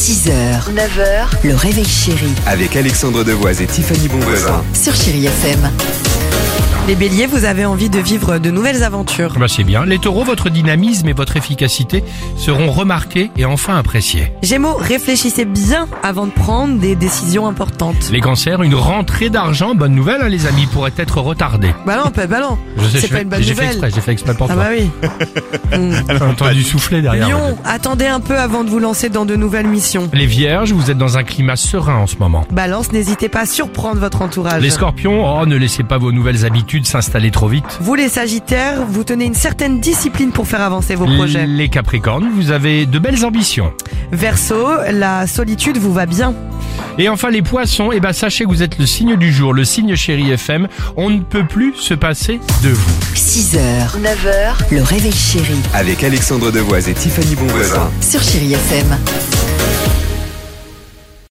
6h, 9h, le réveil chéri Avec Alexandre Devoise et Tiffany Bonvoisin. sur Chéri FM. Les béliers, vous avez envie de vivre de nouvelles aventures. C'est bien. Les taureaux, votre dynamisme et votre efficacité seront remarqués et enfin appréciés. Gémeaux, réfléchissez bien avant de prendre des décisions importantes. Les cancers, une rentrée d'argent, bonne nouvelle les amis, pourrait être retardée. Bah non. Je sais, C'est pas une bonne j'ai fait nouvelle. exprès, j'ai fait exprès pour Ah toi. bah oui. J'ai entendu souffler derrière. Lion, attendez un peu avant de vous lancer dans de nouvelles missions. Les vierges, vous êtes dans un climat serein en ce moment. Balance, n'hésitez pas à surprendre votre entourage. Les scorpions, ne laissez pas vos nouvelles habitudes s'installer trop vite. Vous les sagittaires, vous tenez une certaine discipline pour faire avancer vos projets. Les capricornes, vous avez de belles ambitions. Verseau, la solitude vous va bien. Et enfin les poissons, sachez que vous êtes le signe du jour, le signe Chéri FM. On ne peut plus se passer de vous. 6h, 9h, le réveil chéri Avec Alexandre Devoise et Tiffany Bonvoisin. sur Chéri FM.